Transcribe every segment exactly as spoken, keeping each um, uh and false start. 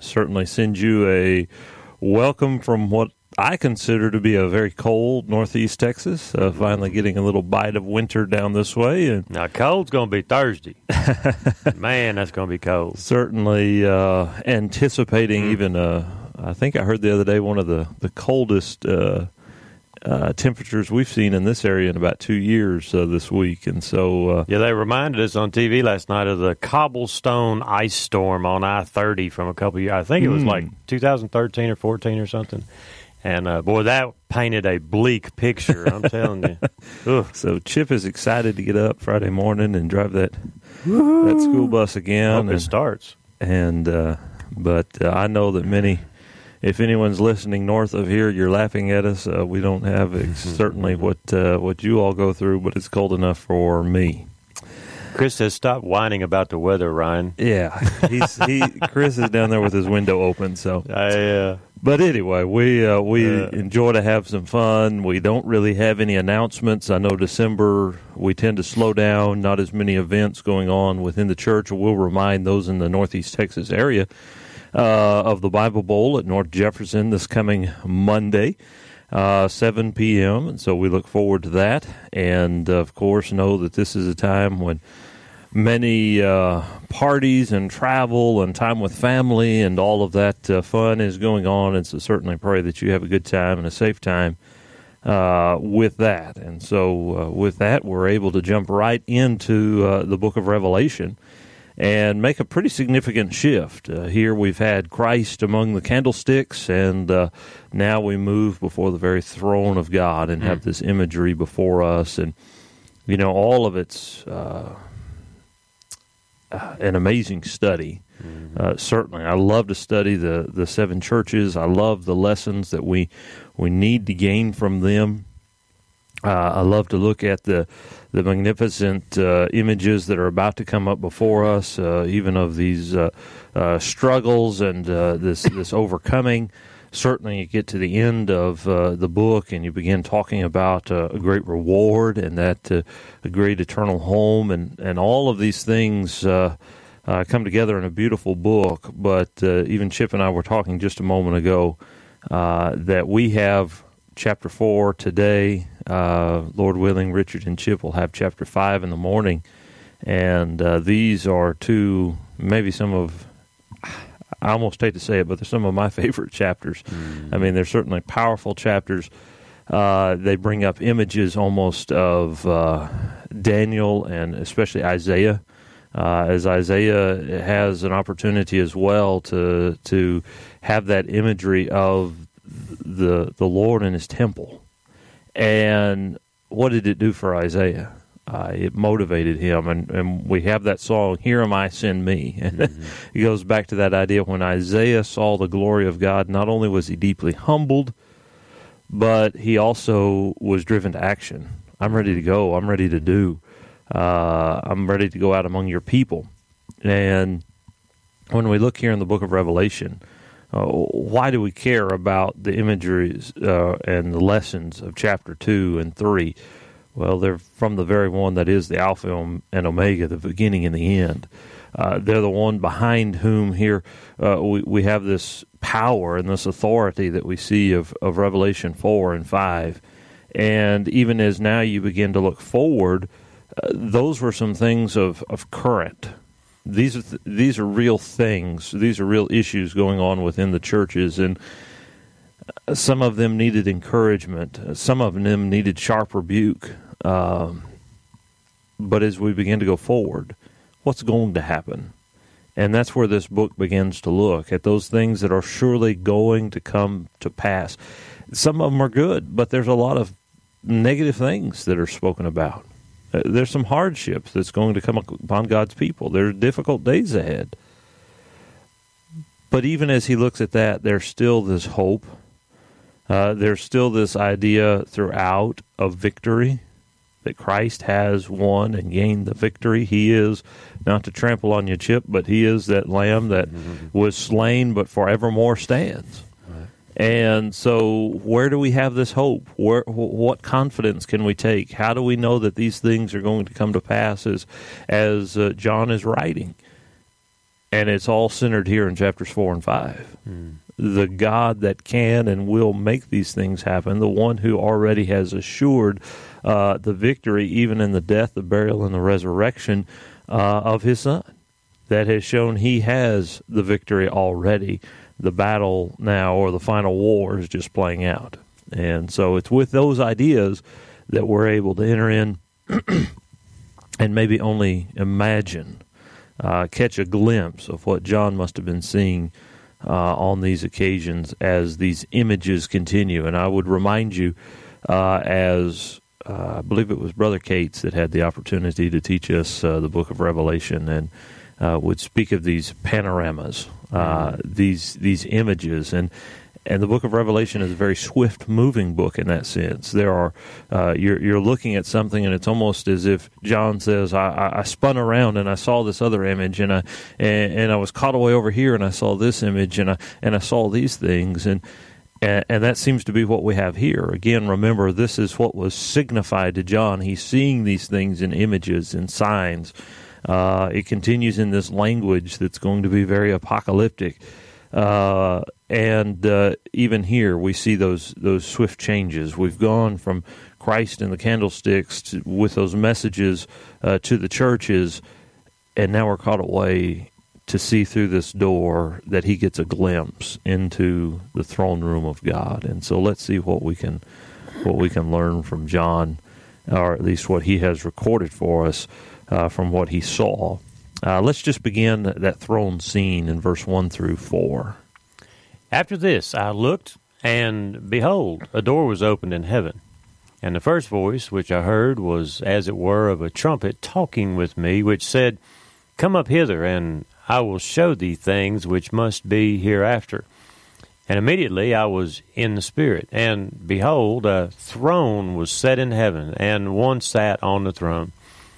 certainly send you a welcome from what I consider to be a very cold northeast Texas. Uh, finally getting a little bite of winter down this way. And now, cold's going to be Thursday. Man, that's going to be cold. Certainly uh, anticipating mm. even, uh, I think I heard the other day, one of the, the coldest uh, uh, temperatures we've seen in this area in about two years uh, this week. And so, uh, yeah, they reminded us on T V last night of the cobblestone ice storm on I thirty from a couple of years. I think it was mm. like two thousand thirteen or fourteen or something. And, uh, boy, that painted a bleak picture, I'm telling you. Ugh. So Chip is excited to get up Friday morning and drive that that school bus again. Hope and, it starts. And, uh, but uh, I know that many, if anyone's listening north of here, you're laughing at us. Uh, we don't have ex- certainly what uh, what you all go through, but it's cold enough for me. Chris says, stop whining about the weather, Ryan. Yeah. He's, he Chris is down there with his window open, so. I, uh, But anyway, we uh, we uh, enjoy to have some fun. We don't really have any announcements. I know December, we tend to slow down, not as many events going on within the church. We'll remind those in the Northeast Texas area uh, of the Bible Bowl at North Jefferson this coming Monday, uh, seven p.m., and so we look forward to that. And, uh, of course, know that this is a time when many uh, parties and travel and time with family and all of that uh, fun is going on, and so certainly pray that you have a good time and a safe time uh, with that. And so uh, with that, we're able to jump right into uh, the book of Revelation and make a pretty significant shift. Uh, here we've had Christ among the candlesticks, and uh, now we move before the very throne of God and have this imagery before us. And, you know, all of it's Uh, Uh, an amazing study. Mm-hmm. Uh, certainly, I love to study the, the seven churches. I love the lessons that we we need to gain from them. Uh, I love to look at the the magnificent uh, images that are about to come up before us, uh, even of these uh, uh, struggles and uh, this this overcoming. Certainly, you get to the end of uh, the book and you begin talking about uh, a great reward and that uh, a great eternal home, and, and all of these things uh, uh, come together in a beautiful book. But uh, even Chip and I were talking just a moment ago uh, that we have chapter four today. Uh, Lord willing, Richard and Chip will have chapter five in the morning. And uh, these are two, maybe some of... I almost hate to say it, but they're some of my favorite chapters. Mm. I mean, they're certainly powerful chapters. Uh, they bring up images almost of uh, Daniel and especially Isaiah, uh, as Isaiah has an opportunity as well to to have that imagery of the the Lord and His temple. And what did it do for Isaiah? Uh, it motivated him, and, and we have that song, "Here Am I, Send Me." And mm-hmm. It goes back to that idea when Isaiah saw the glory of God, not only was he deeply humbled, but he also was driven to action. I'm ready to go. I'm ready to do. Uh, I'm ready to go out among your people. And when we look here in the book of Revelation, uh, why do we care about the imageries uh, and the lessons of chapter two and three? Well, they're from the very one that is the Alpha and Omega, the beginning and the end. Uh, they're the one behind whom here uh, we, we have this power and this authority that we see of, of Revelation four and five. And even as now you begin to look forward, uh, those were some things of, of current. These are, th- these are real things. These are real issues going on within the churches, and some of them needed encouragement. Some of them needed sharp rebuke. Um, but as we begin to go forward, what's going to happen? And that's where this book begins to look at those things that are surely going to come to pass. Some of them are good, but there's a lot of negative things that are spoken about. Uh, there's some hardships that's going to come upon God's people. There's difficult days ahead. But even as he looks at that, there's still this hope. Uh, there's still this idea throughout of victory, that Christ has won and gained the victory. He is, not to trample on your Chip, but he is that lamb that mm-hmm. was slain but forevermore stands. Right. And so where do we have this hope? Where, what confidence can we take? How do we know that these things are going to come to pass as, as uh, John is writing? And it's all centered here in chapters four and five. Mm. The God that can and will make these things happen, the one who already has assured uh, the victory, even in the death, the burial, and the resurrection uh, of his Son, that has shown he has the victory already. The battle now, or the final war, is just playing out. And so it's with those ideas that we're able to enter in and maybe only imagine, uh, catch a glimpse of what John must have been seeing uh, on these occasions as these images continue. And I would remind you, uh, as uh, I believe it was Brother Cates that had the opportunity to teach us uh, the book of Revelation, and uh, would speak of these panoramas, uh, these these images, and And the book of Revelation is a very swift-moving book in that sense. There are uh, you're you're looking at something, and it's almost as if John says, I, I, I spun around and I saw this other image, and I and, and I was caught away over here, and I saw this image, and I and I saw these things, and, and and that seems to be what we have here. Again, remember, this is what was signified to John. He's seeing these things in images and signs. Uh, it continues in this language that's going to be very apocalyptic. Uh, and uh, even here, we see those those swift changes. We've gone from Christ and the candlesticks to, with those messages uh, to the churches, and now we're caught away to see through this door that he gets a glimpse into the throne room of God. And so, let's see what we can what we can learn from John, or at least what he has recorded for us uh, from what he saw. Uh, let's just begin that throne scene in verse one through four. After this I looked, and behold, a door was opened in heaven. And the first voice which I heard was as it were of a trumpet talking with me, which said, Come up hither, and I will show thee things which must be hereafter. And immediately I was in the Spirit, and behold, a throne was set in heaven, and one sat on the throne.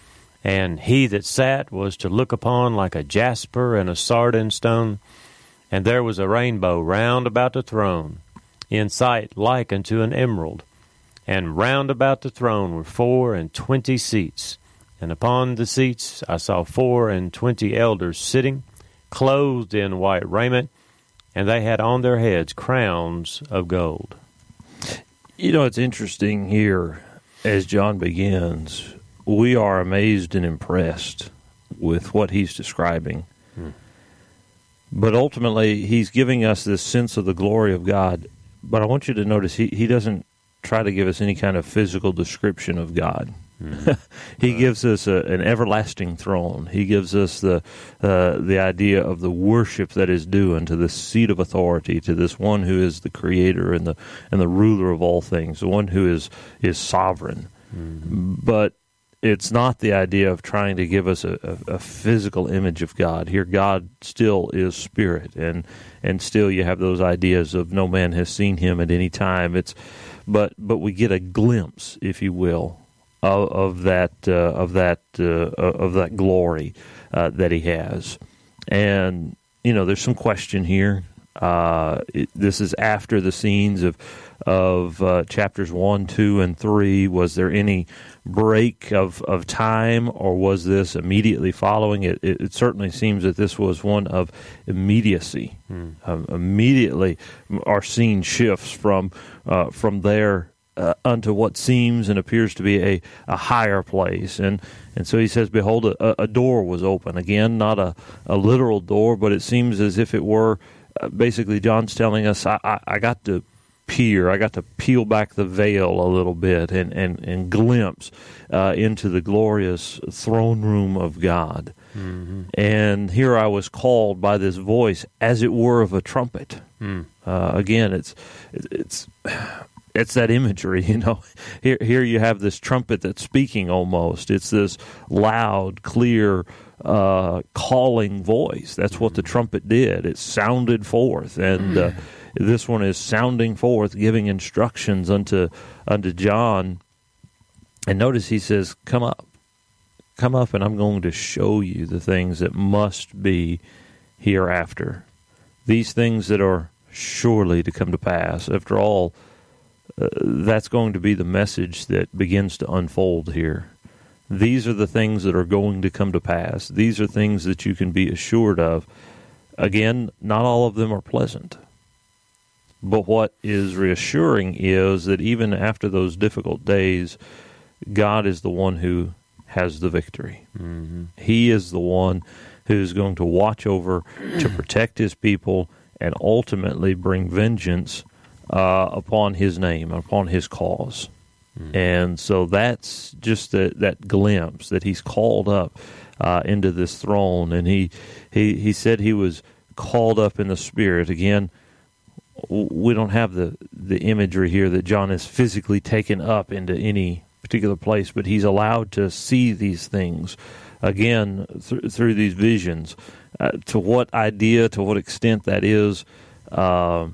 And he that sat was to look upon like a jasper and a sardine stone. And there was a rainbow round about the throne, in sight like unto an emerald. And round about the throne were four and twenty seats. And upon the seats I saw four and twenty elders sitting, clothed in white raiment, and they had on their heads crowns of gold. You know, it's interesting here as John begins. We are amazed and impressed with what he's describing. Hmm. But ultimately, he's giving us this sense of the glory of God. But I want you to notice he, he doesn't try to give us any kind of physical description of God. Hmm. he right. gives us a, an everlasting throne. He gives us the uh, the idea of the worship that is due unto this seat of authority, to this one who is the creator and the and the ruler of all things, the one who is, is sovereign. Hmm. But it's not the idea of trying to give us a, a, a physical image of God. Here, God still is spirit, and and still you have those ideas of no man has seen him at any time. It's, but but we get a glimpse, if you will, of, of that uh, of that uh, of that glory uh, that he has. And you know, there's some question here. Uh, it, this is after the scenes of of uh, chapters one, two, and three. Was there any break of, of time, or was this immediately following it? It, it certainly seems that this was one of immediacy. Hmm. Um, immediately, our scene shifts from uh, from there uh, unto what seems and appears to be a, a higher place. And and so he says, behold, a, a door was open. Again, not a, a literal door, but it seems as if it were. Uh, basically, John's telling us, I, I, I got to peer, I got to peel back the veil a little bit and, and, and glimpse uh, into the glorious throne room of God. Mm-hmm. And here I was called by this voice as it were of a trumpet. Mm. Uh, again, it's it's it's that imagery, you know. Here, here you have this trumpet that's speaking almost. It's this loud, clear Uh, calling voice. That's what the trumpet did. It sounded forth, and uh, this one is sounding forth, giving instructions unto unto John. And notice he says, "Come up, come up, and I'm going to show you the things that must be hereafter. These things that are surely to come to pass." After all, uh, that's going to be the message that begins to unfold here. These are the things that are going to come to pass. These are things that you can be assured of. Again, not all of them are pleasant. But what is reassuring is that even after those difficult days, God is the one who has the victory. Mm-hmm. He is the one who's going to watch over to protect his people and ultimately bring vengeance uh, upon his name, upon his cause. Mm-hmm. And so that's just the, that glimpse that he's called up uh, into this throne. And he, he, he said he was called up in the Spirit. Again, we don't have the, the imagery here that John is physically taken up into any particular place, but he's allowed to see these things, again, th- through these visions. Uh, to what idea, to what extent that is, uh,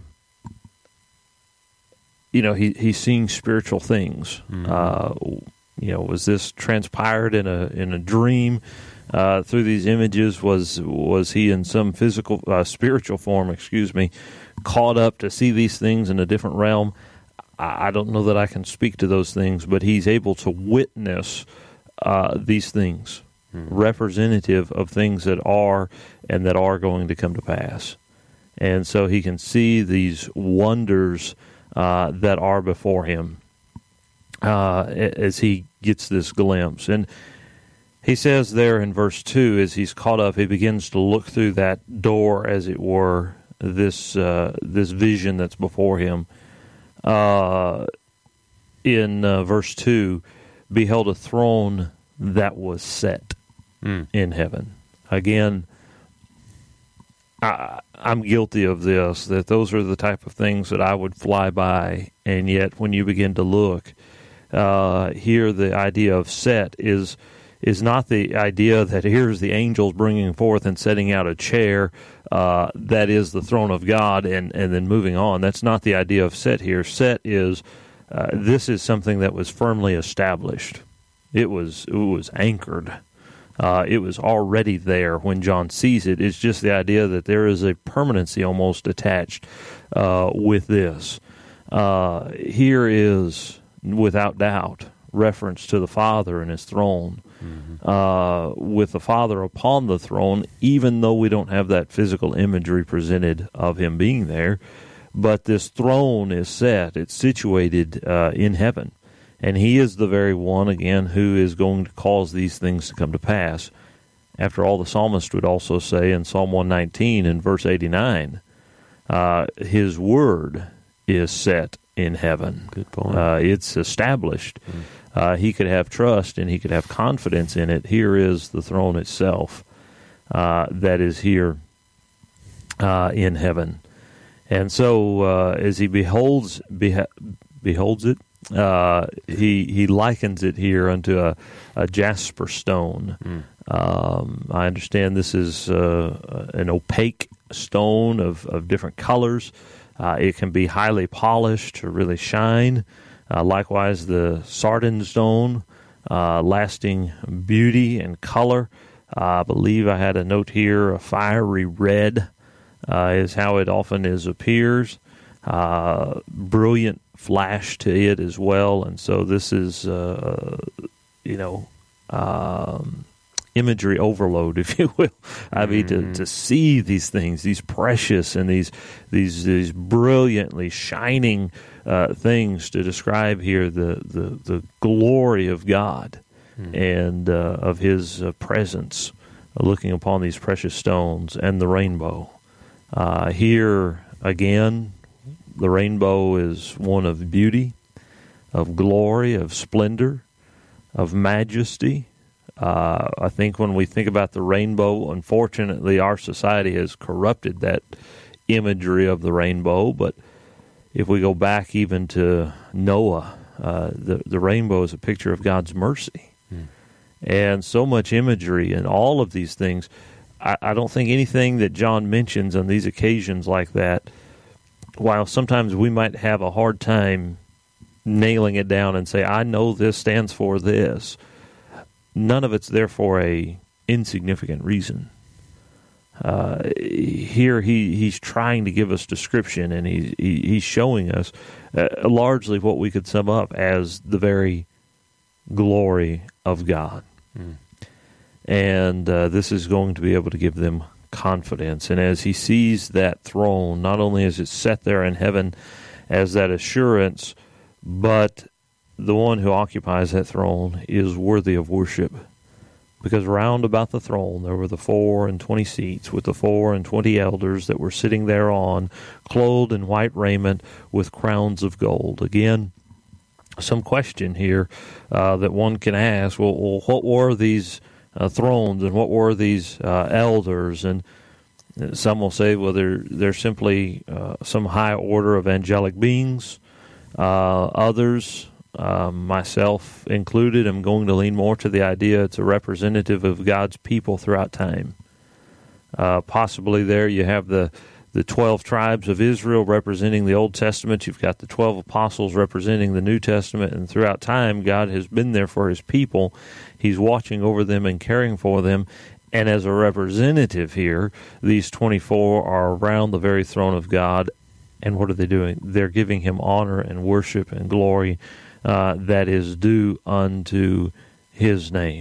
you know, he, he's seeing spiritual things. Mm-hmm. Uh, you know, was this transpired in a in a dream uh, through these images? Was was he in some physical, uh, spiritual form, excuse me, caught up to see these things in a different realm? I don't know that I can speak to those things, but he's able to witness uh, these things, mm-hmm. representative of things that are and that are going to come to pass. And so he can see these wonders uh, that are before him uh, as he gets this glimpse. And he says there in verse two, as he's caught up, he begins to look through that door, as it were, this uh, this vision that's before him. Uh, in uh, verse two, beheld a throne that was set mm. in heaven. Again, I, I'm guilty of this, that those are the type of things that I would fly by, and yet when you begin to look, uh, here the idea of set is is not the idea that here's the angels bringing forth and setting out a chair uh, that is the throne of God and, and then moving on. That's not the idea of set here. Set is, uh, this is something that was firmly established. It was, it was anchored. Uh, it was already there when John sees it. It's just the idea that there is a permanency almost attached uh, with this. Uh, here is, without doubt, reference to the Father and his throne. Mm-hmm. Uh, with the Father upon the throne, even though we don't have that physical imagery presented of him being there, but this throne is set, it's situated uh, in heaven, and he is the very one, again, who is going to cause these things to come to pass. After all, the psalmist would also say in Psalm one nineteen in verse eighty-nine, uh, his word is set in heaven. Good point. Uh, it's established. Mm. Uh, he could have trust and he could have confidence in it. Here is the throne itself uh, that is here uh, in heaven. And so uh, as he beholds beha- beholds it, uh, he he likens it here unto a, a jasper stone. Mm. Um, I understand this is uh, an opaque stone of, of different colors. Uh, it can be highly polished to really shine. Uh, likewise, the sardine stone, uh, lasting beauty and color. Uh, I believe I had a note here, a fiery red uh, is how it often is appears. Uh, brilliant flash to it as well. And so this is, uh, you know, um, imagery overload, if you will. I mean, to, to see these things, these precious and these these these brilliantly shining uh, things to describe here the, the, the glory of God mm. and uh, of His uh, presence, uh, looking upon these precious stones and the rainbow. Uh, here, again, the rainbow is one of beauty, of glory, of splendor, of majesty. Uh, I think when we think about the rainbow, unfortunately, our society has corrupted that imagery of the rainbow. But if we go back even to Noah, uh, the, the rainbow is a picture of God's mercy. Hmm. And so much imagery and all of these things. I, I don't think anything that John mentions on these occasions like that, while sometimes we might have a hard time nailing it down and say, I know this stands for this, none of it's there for a insignificant reason. Uh, here he, he's trying to give us description, and he, he, he's showing us uh, largely what we could sum up as the very glory of God. Mm. And uh, this is going to be able to give them confidence. And as he sees that throne, not only is it set there in heaven as that assurance, but the one who occupies that throne is worthy of worship. Because round about the throne there were the four and twenty seats, with the four and twenty elders that were sitting thereon, clothed in white raiment, with crowns of gold. Again, some question here uh, that one can ask, well, well what were these uh, thrones, and what were these uh, elders? And some will say, well, they're, they're simply uh, some high order of angelic beings. Uh, others, uh, myself included, am going to lean more to the idea it's a representative of God's people throughout time. Uh, possibly there you have the, the twelve tribes of Israel representing the Old Testament. You've got the twelve apostles representing the New Testament. And throughout time, God has been there for his people. He's watching over them and caring for them. And as a representative here, these twenty-four are around the very throne of God. And what are they doing? They're giving him honor and worship and glory uh, that is due unto his name.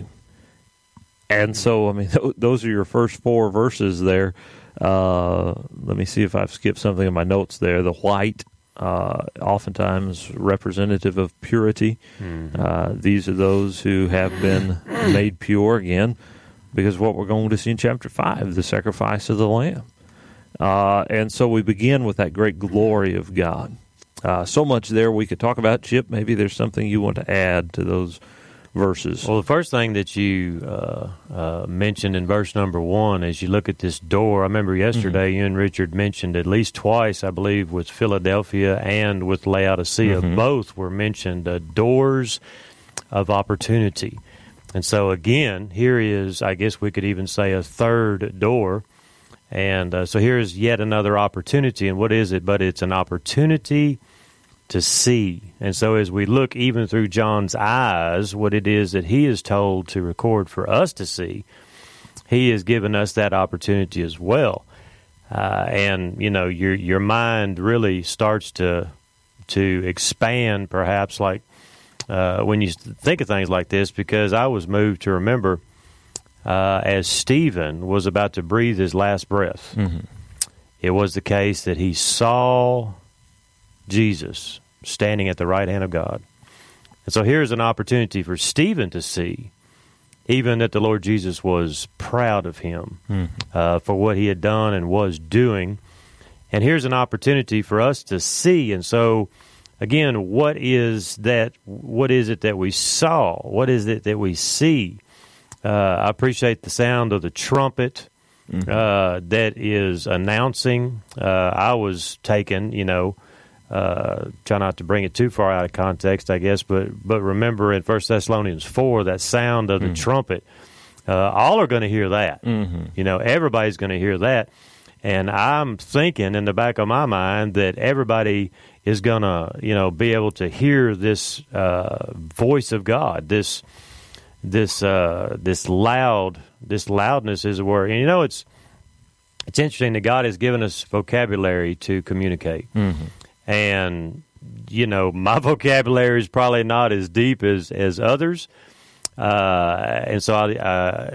And so, I mean, th- those are your first four verses there. Uh, let me see if I've skipped something in my notes there. The white, uh, oftentimes representative of purity. Mm-hmm. Uh, these are those who have been made pure again, because what we're going to see in chapter five, the sacrifice of the Lamb. Uh, and so we begin with that great glory of God. Uh, so much there we could talk about. Chip, maybe there's something you want to add to those verses. Well, the first thing that you uh, uh, mentioned in verse number one, as you look at this door, I remember yesterday mm-hmm. you and Richard mentioned at least twice, I believe, with Philadelphia and with Laodicea. Mm-hmm. Both were mentioned uh, doors of opportunity. And so, again, here is, I guess we could even say, a third door. And uh, so here's yet another opportunity. And what is it? But it's an opportunity to see. And so as we look even through John's eyes, what it is that he is told to record for us to see, he has given us that opportunity as well. Uh, and, you know, your your mind really starts to to expand, perhaps, like uh, when you think of things like this, because I was moved to remember uh, as Stephen was about to breathe his last breath, mm-hmm. it was the case that he saw Jesus standing at the right hand of God. And so here's an opportunity for Stephen to see, even that the Lord Jesus was proud of him mm-hmm. uh, for what he had done and was doing. And here's an opportunity for us to see. And so, again, what is that? What is it that we saw? What is it that we see? Uh, I appreciate the sound of the trumpet mm-hmm. uh, that is announcing. Uh, I was taken, you know, Uh, try not to bring it too far out of context, I guess, but but remember in First Thessalonians four, that sound of the mm-hmm. trumpet, uh, all are going to hear that. Mm-hmm. You know, everybody's going to hear that. And I'm thinking in the back of my mind that everybody is going to, you know, be able to hear this uh, voice of God, this this uh, this loud, this loudness is a word. And, you know, it's, it's interesting that God has given us vocabulary to communicate. Mm-hmm. And, you know, my vocabulary is probably not as deep as, as others. Uh, and so I, uh,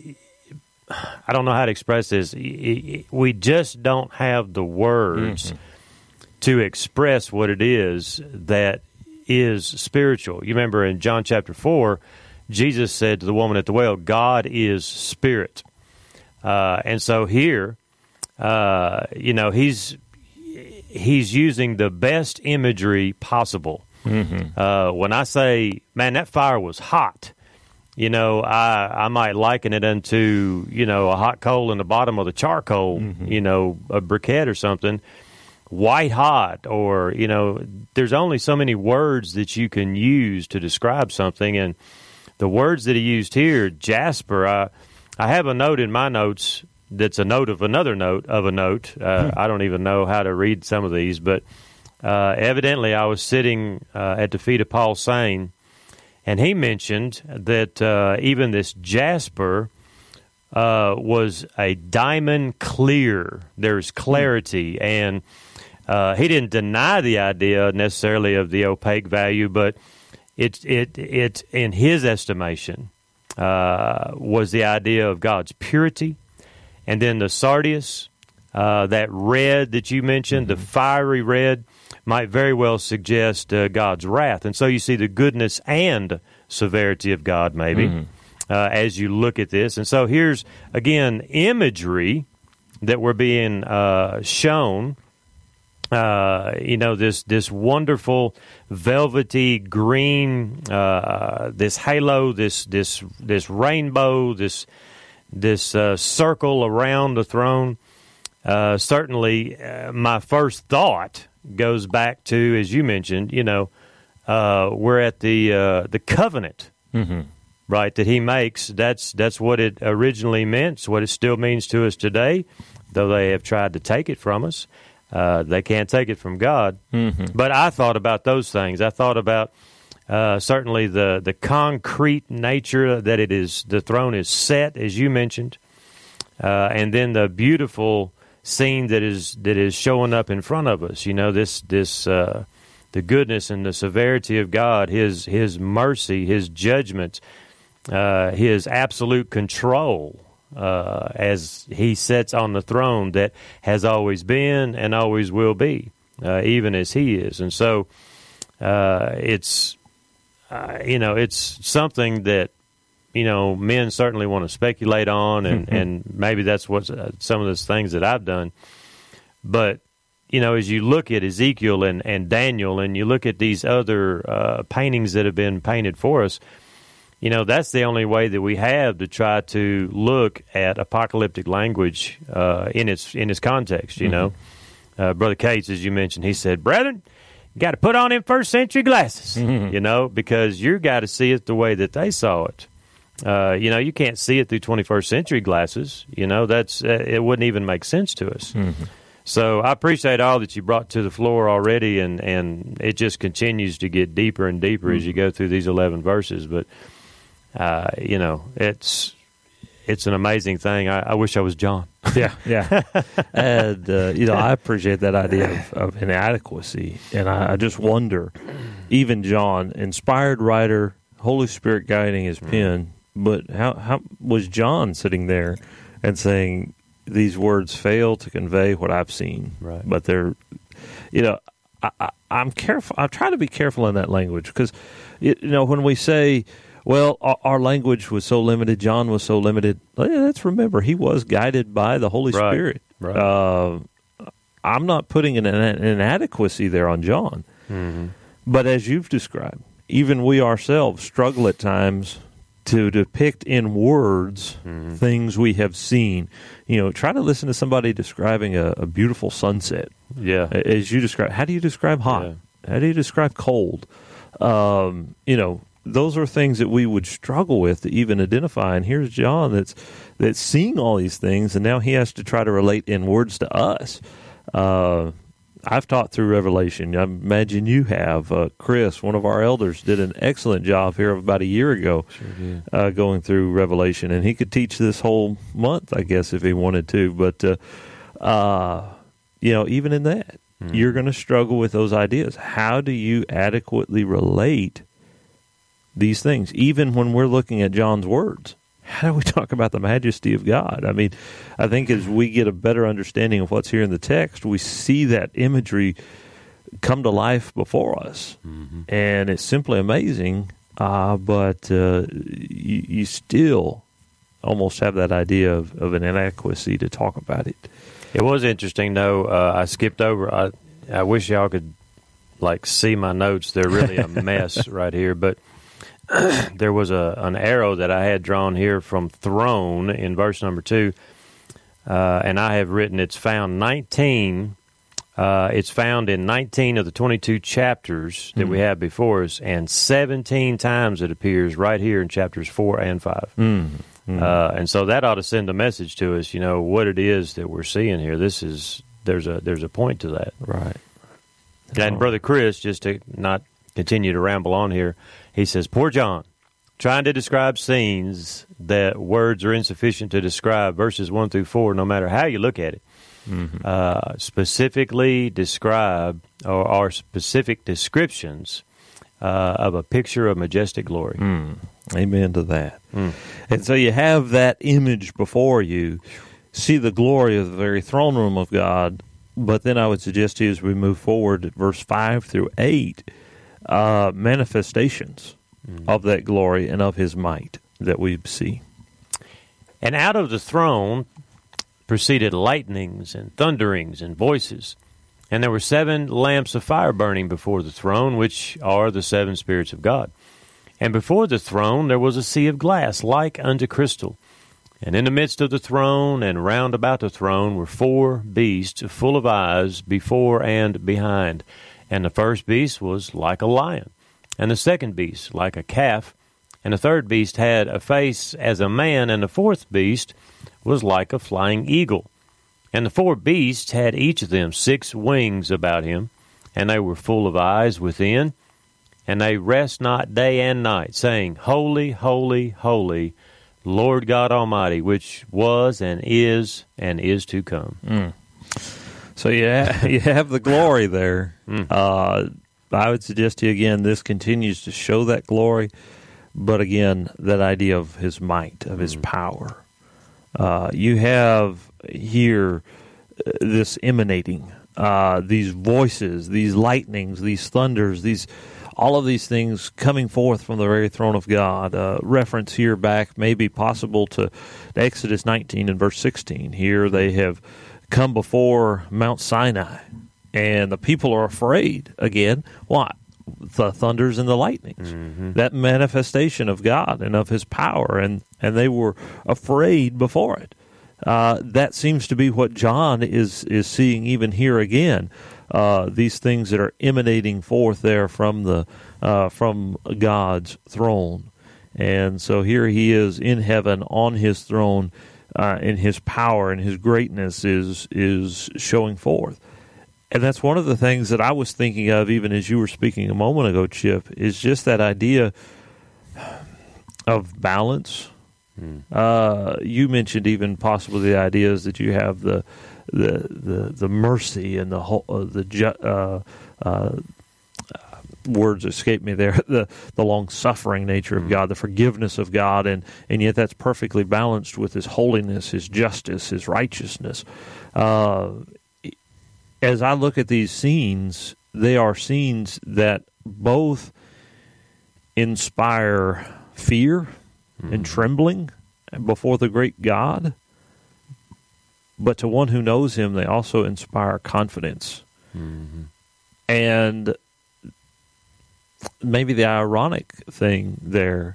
I don't know how to express this. We just don't have the words mm-hmm. to express what it is that is spiritual. You remember in John chapter four, Jesus said to the woman at the well, God is spirit. Uh, and so here, uh, you know, he's... He's using the best imagery possible. Mm-hmm. Uh, when I say, man, that fire was hot, you know, I, I might liken it unto, you know, a hot coal in the bottom of the charcoal, mm-hmm. you know, a briquette or something, white hot, or, you know, there's only so many words that you can use to describe something. And the words that he used here, jasper, I, I have a note in my notes that's a note of another note of a note. Uh, hmm. I don't even know how to read some of these, but uh, evidently I was sitting uh, at the feet of Paul Sane, and he mentioned that uh, even this jasper uh, was a diamond clear. There's clarity, hmm. and uh, he didn't deny the idea necessarily of the opaque value, but it it it in his estimation uh, was the idea of God's purity, and then the sardius, uh, that red that you mentioned, mm-hmm. the fiery red, might very well suggest uh, God's wrath, and so you see the goodness and severity of God maybe mm-hmm. uh, as you look at this, and so here's again imagery that we're being uh, shown. Uh, you know, this this wonderful velvety green, uh, this halo, this this this rainbow, this this uh, circle around the throne. Uh, certainly, uh, my first thought goes back to, as you mentioned, you know, uh, we're at the uh, the covenant, mm-hmm. right? That He makes. That's that's what it originally meant. It's what it still means to us today, though they have tried to take it from us. Uh, they can't take it from God. Mm-hmm. But I thought about those things. I thought about uh, certainly the, the concrete nature that it is, the throne is set, as you mentioned, uh, and then the beautiful scene that is that is showing up in front of us. You know, this this uh, the goodness and the severity of God, His His mercy, His judgment, uh, His absolute control. Uh, as He sits on the throne that has always been and always will be, uh, even as He is. And so uh, it's, uh, you know, it's something that, you know, men certainly want to speculate on, and, mm-hmm. and maybe that's what uh, some of those things that I've done. But, you know, as you look at Ezekiel and, and Daniel, and you look at these other uh, paintings that have been painted for us, you know, that's the only way that we have to try to look at apocalyptic language uh, in its in its context, you mm-hmm. know. Uh, Brother Cates, as you mentioned, he said, brethren, you got to put on them first century glasses, mm-hmm. you know, because you got to see it the way that they saw it. Uh, you know, you can't see it through twenty-first century glasses. You know, that's uh, it wouldn't even make sense to us. Mm-hmm. So I appreciate all that you brought to the floor already, and, and it just continues to get deeper and deeper mm-hmm. as you go through these eleven verses. But Uh, you know, it's it's an amazing thing. I, I wish I was John. yeah, yeah. And, uh, you know, I appreciate that idea of, of inadequacy. And I, I just wonder, even John, inspired writer, Holy Spirit guiding his pen, but how, how was John sitting there and saying, these words fail to convey what I've seen? Right. But they're, you know, I, I, I'm careful. I try to be careful in that language because, you know, when we say, well, our, our language was so limited, John was so limited, let's remember he was guided by the Holy right. Spirit. Right. Uh, I'm not putting an, an inadequacy there on John. Mm-hmm. But as you've described, even we ourselves struggle at times to depict in words mm-hmm. things we have seen. You know, try to listen to somebody describing a, a beautiful sunset. Yeah. As you describe, how do you describe hot? Yeah. How do you describe cold? Um, you know, those are things that we would struggle with to even identify. And here's John that's that's seeing all these things, and now he has to try to relate in words to us. Uh, I've taught through Revelation. I imagine you have. Uh, Chris, one of our elders, did an excellent job here about a year ago sure uh, going through Revelation. And he could teach this whole month, I guess, if he wanted to. But, uh, uh, you know, even in that, mm. you're going to struggle with those ideas. How do you adequately relate these things, even when we're looking at John's words? How do we talk about the majesty of God? I mean, I think as we get a better understanding of what's here in the text, we see that imagery come to life before us. Mm-hmm. And it's simply amazing, uh, but uh, you, you still almost have that idea of, of an inadequacy to talk about it. It was interesting, though. Uh, I skipped over. I, I wish y'all could, like, see my notes. They're really a mess right here, but there was a an arrow that I had drawn here from throne in verse number two, uh, and I have written it's found nineteen. Uh, it's found in nineteen of the twenty-two chapters that mm. we have before us, and seventeen times it appears right here in chapters four and five. Mm. Mm. Uh, and so that ought to send a message to us, you know, what it is that we're seeing here. This is there's a there's a point to that, right? And oh. Brother Chris, just to not continue to ramble on here, he says, poor John, trying to describe scenes that words are insufficient to describe, verses one through four, no matter how you look at it, mm-hmm. uh, specifically describe or are specific descriptions uh, of a picture of majestic glory. Mm. Amen to that. Mm. And so you have that image before you, see the glory of the very throne room of God, but then I would suggest to you as we move forward at verse five through eight, uh, manifestations mm. of that glory and of his might that we see. And out of the throne proceeded lightnings and thunderings and voices. And there were seven lamps of fire burning before the throne, which are the seven spirits of God. And before the throne there was a sea of glass, like unto crystal. And in the midst of the throne and round about the throne were four beasts full of eyes before and behind. And the first beast was like a lion, and the second beast like a calf, and the third beast had a face as a man, and the fourth beast was like a flying eagle. And the four beasts had each of them six wings about him, and they were full of eyes within, and they rest not day and night, saying, Holy, holy, holy, Lord God Almighty, which was and is and is to come. Mm. So yeah, you have the glory there. Mm. Uh, I would suggest to you again, this continues to show that glory, but again, that idea of his might, of his mm. power. Uh, you have here uh, this emanating, uh, these voices, these lightnings, these thunders, these all of these things coming forth from the very throne of God. Uh, reference here back maybe possible to Exodus nineteen and verse sixteen. Here they have come before Mount Sinai, and the people are afraid again. Why? The thunders and the lightnings, mm-hmm. that manifestation of God and of his power, and, and they were afraid before it. Uh, that seems to be what John is, is seeing even here again. Uh, these things that are emanating forth there from the uh, from God's throne. And so here he is in heaven on his throne, uh, and his power and his greatness is is showing forth. And that's one of the things that I was thinking of even as you were speaking a moment ago, Chip, is just that idea of balance. Mm. Uh, you mentioned even possibly the ideas that you have the the the, the mercy and the whole, uh, the ju- uh, uh, words escape me there, the the long-suffering nature of mm. God, the forgiveness of God, and, and yet that's perfectly balanced with his holiness, his justice, his righteousness. Uh As I look at these scenes, they are scenes that both inspire fear mm. and trembling before the great God, but to one who knows him, they also inspire confidence. Mm-hmm. And maybe the ironic thing there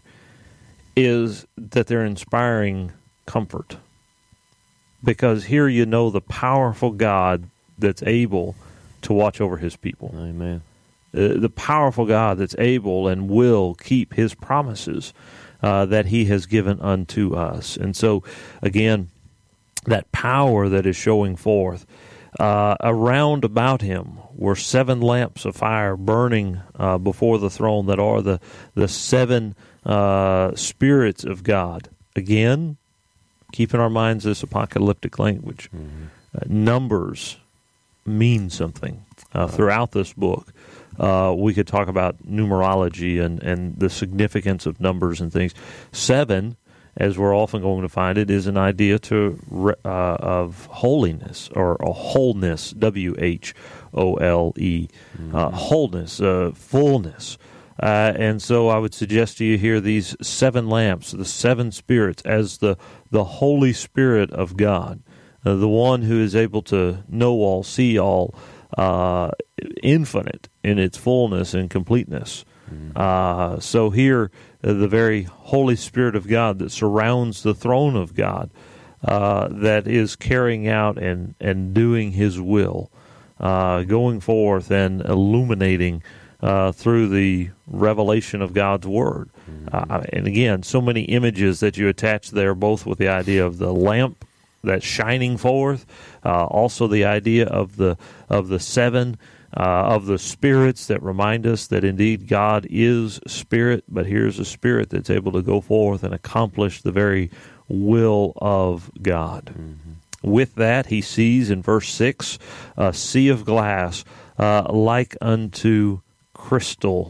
is that they're inspiring comfort, because here you know the powerful God that's able to watch over his people. Amen. Uh, the powerful God that's able and will keep his promises uh, that he has given unto us. And so, again, that power that is showing forth, uh, around about him were seven lamps of fire burning uh, before the throne that are the, the seven uh, spirits of God. Again, keep in our minds this apocalyptic language. Mm-hmm. Uh, numbers mean something uh, throughout this book. Uh, we could talk about numerology and, and the significance of numbers and things. Seven, as we're often going to find it, is an idea to uh, of holiness or a wholeness, W H O L E, mm-hmm. uh, wholeness, uh, fullness. Uh, and so I would suggest to you here these seven lamps, the seven spirits, as the, the Holy Spirit of God. Uh, the one who is able to know all, see all, uh, infinite in its fullness and completeness. Mm-hmm. Uh, so here, uh, the very Holy Spirit of God that surrounds the throne of God, uh, that is carrying out and, and doing his will, uh, going forth and illuminating uh, through the revelation of God's Word. Mm-hmm. Uh, and again, so many images that you attach there, both with the idea of the lamp that's shining forth, uh, also the idea of the of the seven uh, of the spirits that remind us that indeed God is spirit, but here's a spirit that's able to go forth and accomplish the very will of God. Mm-hmm. With that, he sees in verse six a sea of glass uh, like unto crystal.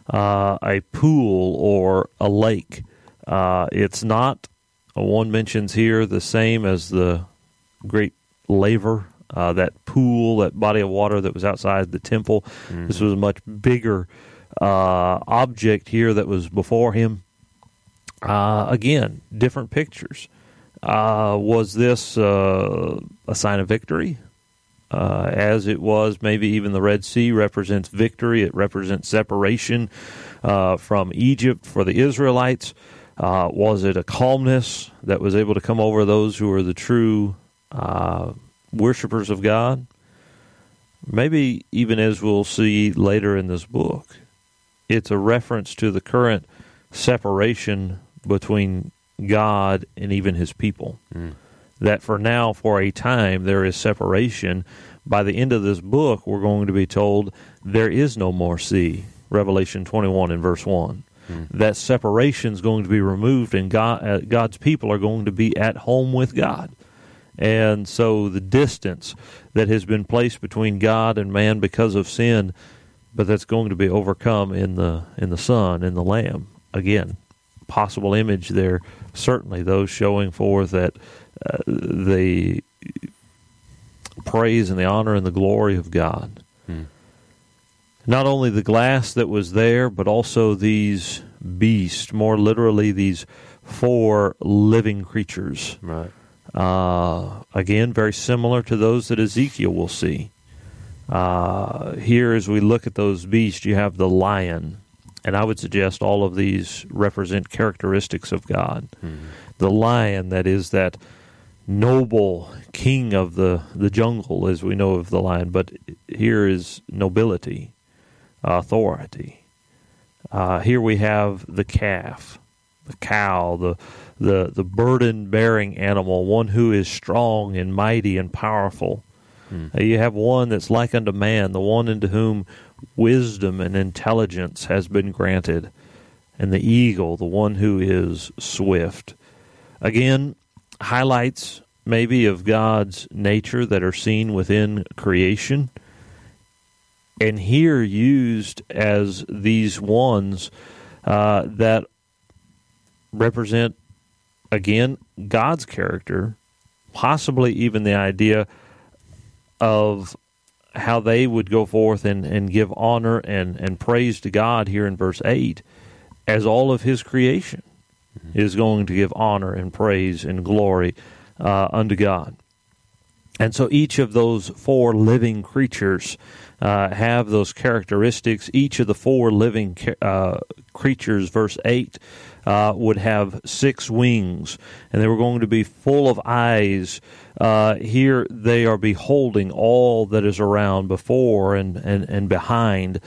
uh, a pool or a lake. Uh, it's not, uh, one mentions here, the same as the great laver, uh, that pool, that body of water that was outside the temple. Mm-hmm. This was a much bigger uh, object here that was before him. Uh, again, different pictures. Uh, was this uh, a sign of victory? Uh, as it was, maybe even the Red Sea represents victory. It represents separation uh, from Egypt for the Israelites. Uh, was it a calmness that was able to come over those who are the true uh, worshipers of God? Maybe even as we'll see later in this book, it's a reference to the current separation between God and even his people. Mm. That for now, for a time, there is separation. By the end of this book, we're going to be told there is no more sea. Revelation twenty-one and verse one. Mm. That separation is going to be removed, and God, uh, God's people are going to be at home with God. And so the distance that has been placed between God and man because of sin, but that's going to be overcome in the in the Son, in the Lamb. Again, possible image there, certainly those showing forth that uh, the praise and the honor and the glory of God. Hmm. Not only the glass that was there, but also these beasts, more literally these four living creatures. Right. Uh, again, very similar to those that Ezekiel will see. Uh, here, as we look at those beasts, you have the lion. And I would suggest all of these represent characteristics of God. Mm-hmm. The lion, that is that noble king of the, the jungle, as we know of the lion. But here is nobility, authority. Uh, here we have the calf, the cow, the, the, the burden-bearing animal, one who is strong and mighty and powerful. Mm. Uh, you have one that's like unto man, the one into whom wisdom and intelligence has been granted, and the eagle, the one who is swift. Again, highlights maybe of God's nature that are seen within creation, and here used as these ones uh, that represent, again, God's character, possibly even the idea of how they would go forth and, and give honor and, and praise to God here in verse eight, as all of his creation mm-hmm. is going to give honor and praise and glory uh, unto God. And so each of those four living creatures uh, have those characteristics. Each of the four living uh, creatures, verse eight, uh, would have six wings, and they were going to be full of eyes. Uh, here they are beholding all that is around, before and, and, and behind,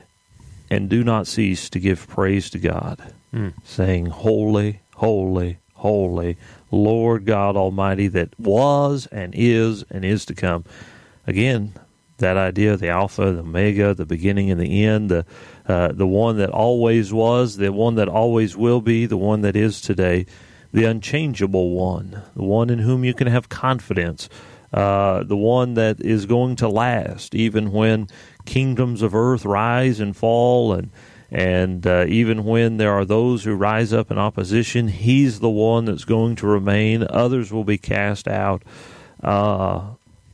and do not cease to give praise to God, mm. saying, Holy, holy, holy, Lord God Almighty, that was and is and is to come. Again, that idea of the Alpha, the Omega, the beginning and the end, the uh, the one that always was, the one that always will be, the one that is today, the unchangeable one, the one in whom you can have confidence, uh, the one that is going to last, even when kingdoms of earth rise and fall, and and uh, even when there are those who rise up in opposition, he's the one that's going to remain. Others will be cast out. Uh,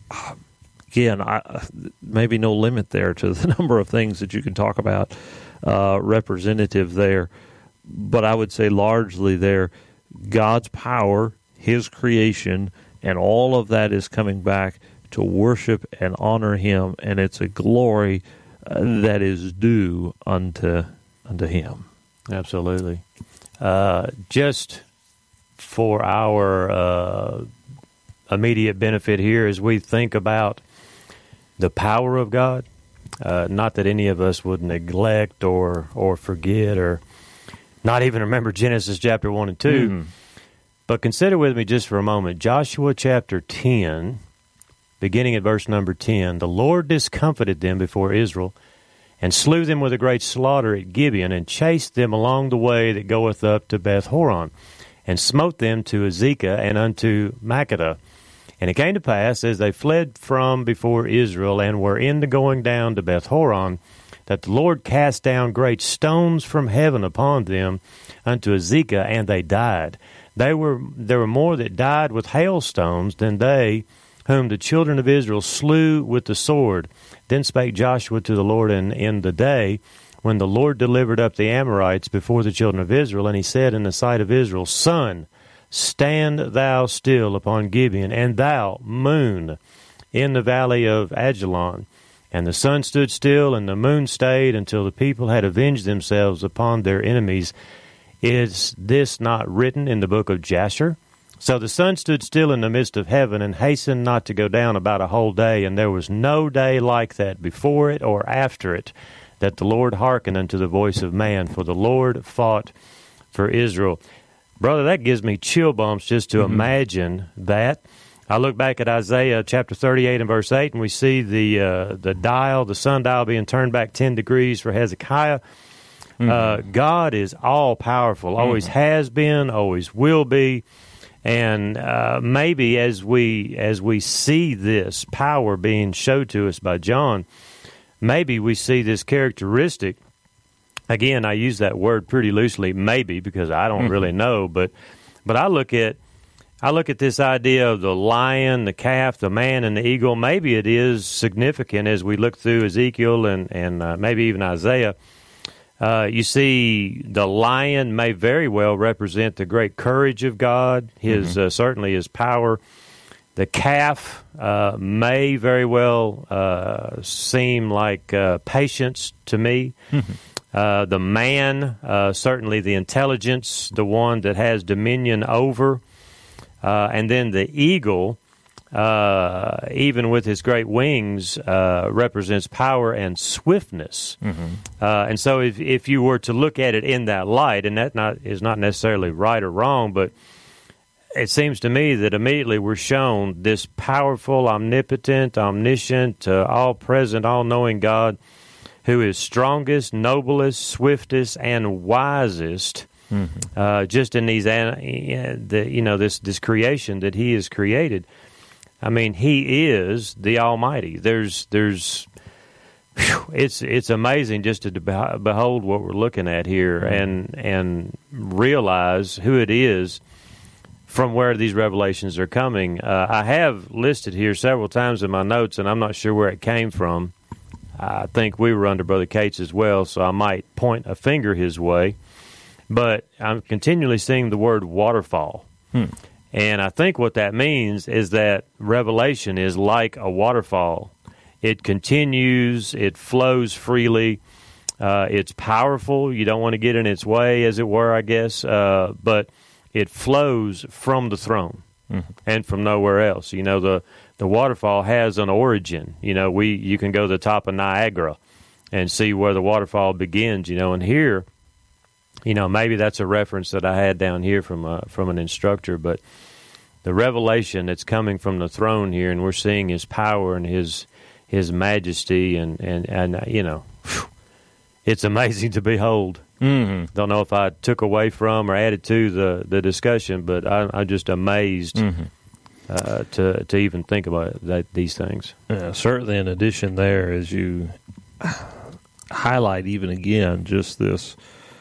again, I, maybe no limit there to the number of things that you can talk about uh, representative there. But I would say largely there, God's power, his creation, and all of that is coming back to worship and honor him, and it's a glory uh, that is due unto unto him. Absolutely. Uh, just for our uh, immediate benefit here, as we think about the power of God, uh, not that any of us would neglect or or forget or not even remember Genesis chapter one and two, mm. but consider with me just for a moment Joshua chapter ten, beginning at verse number ten. The Lord discomfited them before Israel, and slew them with a great slaughter at Gibeon, and chased them along the way that goeth up to Beth-horon, and smote them to Azekah and unto Makkedah. And it came to pass, as they fled from before Israel, and were in the going down to Beth-horon, that the Lord cast down great stones from heaven upon them unto Azekah, and they died. They were there were more that died with hailstones than they whom the children of Israel slew with the sword. Then spake Joshua to the Lord in, in the day when the Lord delivered up the Amorites before the children of Israel, and he said in the sight of Israel, Sun, stand thou still upon Gibeon, and thou, moon, in the valley of Ajalon. And the sun stood still, and the moon stayed, until the people had avenged themselves upon their enemies. Is this not written in the book of Jasher? So the sun stood still in the midst of heaven, and hastened not to go down about a whole day, and there was no day like that before it or after it, that the Lord hearkened unto the voice of man, for the Lord fought for Israel. Brother, that gives me chill bumps just to mm-hmm. imagine that. I look back at Isaiah chapter thirty-eight and verse eight, and we see the uh, the dial, the sundial being turned back ten degrees for Hezekiah. Mm-hmm. Uh, God is all-powerful, always mm-hmm. has been, always will be. And uh, maybe as we as we see this power being showed to us by John, maybe we see this characteristic. Again, I use that word pretty loosely, maybe, because I don't mm-hmm. really know. But but I look at I look at this idea of the lion, the calf, the man, and the eagle. Maybe it is significant as we look through Ezekiel and and uh, maybe even Isaiah. Uh, you see, the lion may very well represent the great courage of God, his mm-hmm. uh, certainly his power. The calf uh, may very well uh, seem like uh, patience to me. Mm-hmm. Uh, the man, uh, certainly the intelligence, the one that has dominion over. Uh, and then the eagle, uh, even with his great wings, uh, represents power and swiftness. Mm-hmm. Uh, and so if if you were to look at it in that light, and that not is not necessarily right or wrong, but it seems to me that immediately we're shown this powerful, omnipotent, omniscient, uh, all-present, all-knowing God who is strongest, noblest, swiftest, and wisest. Mm-hmm. Uh, just in these, uh, the, you know, this this creation that He has created. I mean, He is the Almighty. There's, there's, whew, it's it's amazing just to behold what we're looking at here mm-hmm. and and realize who it is from where these revelations are coming. Uh, I have listed here several times in my notes, and I'm not sure where it came from. I think we were under Brother Cates as well, so I might point a finger his way. But I'm continually seeing the word waterfall. Hmm. And I think what that means is that Revelation is like a waterfall. It continues, it flows freely, uh, it's powerful. You don't want to get in its way, as it were, I guess, uh, but it flows from the throne mm-hmm. and from nowhere else. You know, the, the waterfall has an origin. You know, we you can go to the top of Niagara and see where the waterfall begins, you know, and here, you know, maybe that's a reference that I had down here from a, from an instructor, but the revelation that's coming from the throne here, and we're seeing His power and His His majesty, and, and, and you know, it's amazing to behold. Mm-hmm. Don't know if I took away from or added to the, the discussion, but I, I'm just amazed mm-hmm. uh, to to even think about that, these things. Yeah, certainly in addition there, as you highlight even again, just this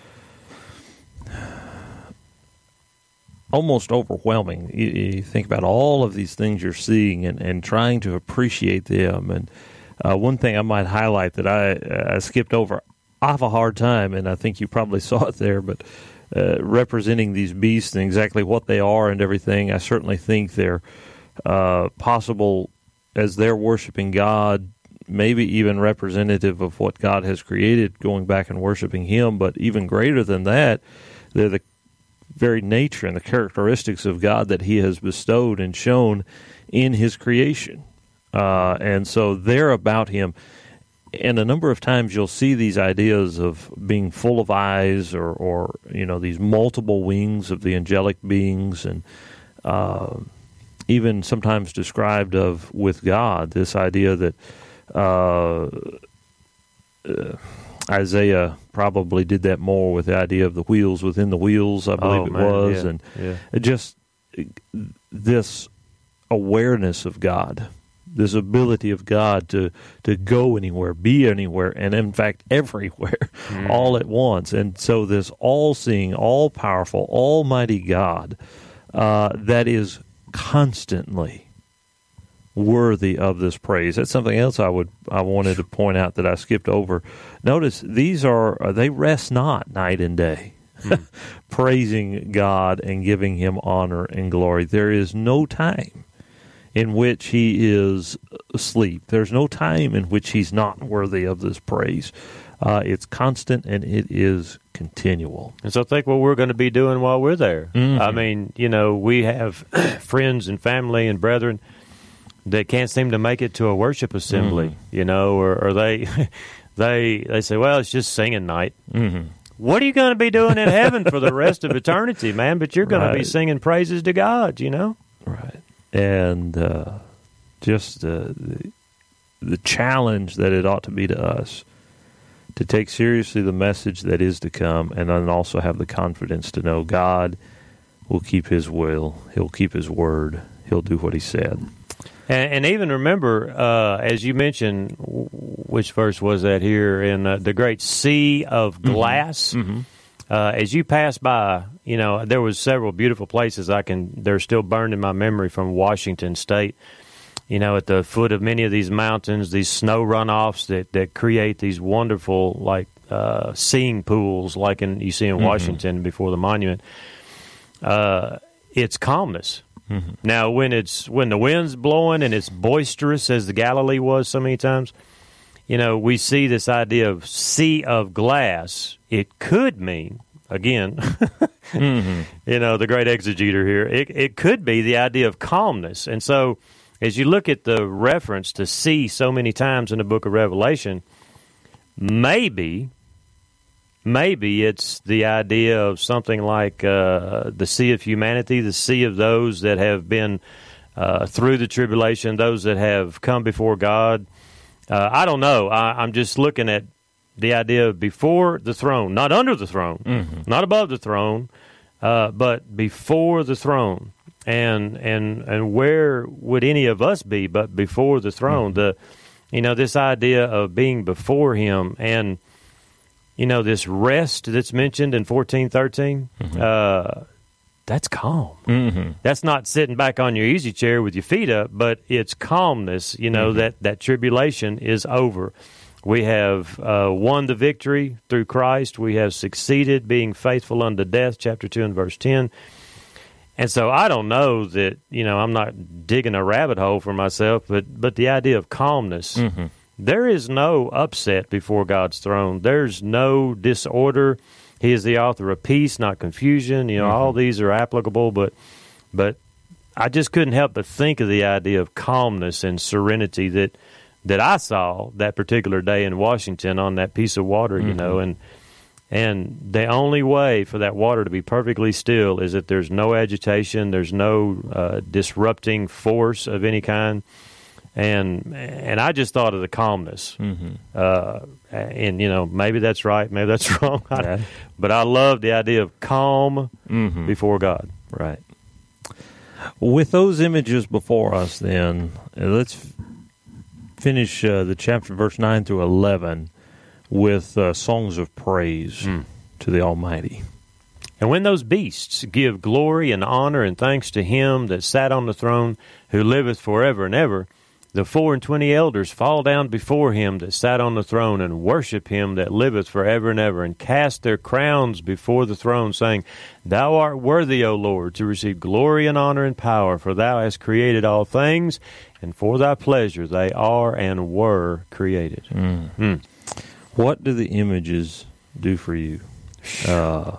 almost overwhelming. You, you think about all of these things you're seeing and, and trying to appreciate them. And uh, one thing I might highlight that I, I skipped over off a hard time, and I think you probably saw it there, but uh, representing these beasts and exactly what they are and everything, I certainly think they're uh, possible as they're worshiping God, maybe even representative of what God has created, going back and worshiping Him, but even greater than that, they're the very nature and the characteristics of God that He has bestowed and shown in His creation. Uh, and so they're about Him. And a number of times you'll see these ideas of being full of eyes or, or you know, these multiple wings of the angelic beings, and uh, even sometimes described of with God, this idea that uh, uh, Isaiah probably did that more with the idea of the wheels within the wheels, I believe oh, it man, was, yeah, and yeah. It just this awareness of God this ability of God to, to go anywhere, be anywhere, and in fact everywhere, mm. all at once. And so this all-seeing, all-powerful, almighty God uh, that is constantly worthy of this praise. That's something else I would I wanted to point out that I skipped over. Notice these are, they rest not night and day. Mm. Praising God and giving Him honor and glory. There is no time in which He is asleep. There's no time in which He's not worthy of this praise. Uh, it's constant and it is continual. And so think what we're going to be doing while we're there. Mm-hmm. I mean, you know, we have friends and family and brethren that can't seem to make it to a worship assembly, mm-hmm. you know, or, or they they they say, well, it's just singing night. Mm-hmm. What are you going to be doing in heaven for the rest of eternity, man? But you're going right. to be singing praises to God, you know? Right. And uh, just uh, the, the challenge that it ought to be to us to take seriously the message that is to come, and then also have the confidence to know God will keep His will. He'll keep His word. He'll do what He said. And, and even remember, uh, as you mentioned, which verse was that here, in uh, the great sea of glass, mm-hmm. uh, as you pass by, you know, there was several beautiful places I can, they're still burned in my memory from Washington State, you know, at the foot of many of these mountains, these snow runoffs that, that create these wonderful, like, uh, seeing pools, like in you see in mm-hmm. Washington before the monument. Uh, it's calmness. Mm-hmm. Now, when it's when the wind's blowing and it's boisterous, as the Galilee was so many times, you know, we see this idea of sea of glass. It could mean, again, mm-hmm. you know, the great exegeter here, it, it could be the idea of calmness. And so, as you look at the reference to sea so many times in the book of Revelation, maybe... Maybe it's the idea of something like uh, the sea of humanity, the sea of those that have been uh, through the tribulation, those that have come before God. Uh, I don't know. I, I'm just looking at the idea of before the throne, not under the throne, mm-hmm. not above the throne, uh, but before the throne. And and and where would any of us be but before the throne? Mm-hmm. The you know this idea of being before Him and. You know, this rest that's mentioned in fourteen thirteen, mm-hmm. uh, that's calm. Mm-hmm. That's not sitting back on your easy chair with your feet up, but it's calmness, you know, mm-hmm. that, that tribulation is over. We have uh, won the victory through Christ. We have succeeded, being faithful unto death, chapter two and verse ten. And so I don't know that, you know, I'm not digging a rabbit hole for myself, but, but the idea of calmness, mm-hmm. there is no upset before God's throne. There's no disorder. He is the author of peace, not confusion. You know, mm-hmm. all these are applicable, but but I just couldn't help but think of the idea of calmness and serenity that that I saw that particular day in Washington on that piece of water, you mm-hmm. know, and and the only way for that water to be perfectly still is that there's no agitation, there's no uh, disrupting force of any kind. And and I just thought of the calmness, mm-hmm. uh, and you know maybe that's right, maybe that's wrong, I, but I love the idea of calm mm-hmm. before God. Right. With those images before us, then let's finish uh, the chapter, verse nine through eleven, with uh, songs of praise mm. to the Almighty. And when those beasts give glory and honor and thanks to Him that sat on the throne, who liveth forever and ever. The four and twenty elders fall down before Him that sat on the throne and worship Him that liveth forever and ever, and cast their crowns before the throne, saying, Thou art worthy, O Lord, to receive glory and honor and power, for Thou hast created all things, and for Thy pleasure they are and were created. Mm. Mm. What do the images do for you? Uh,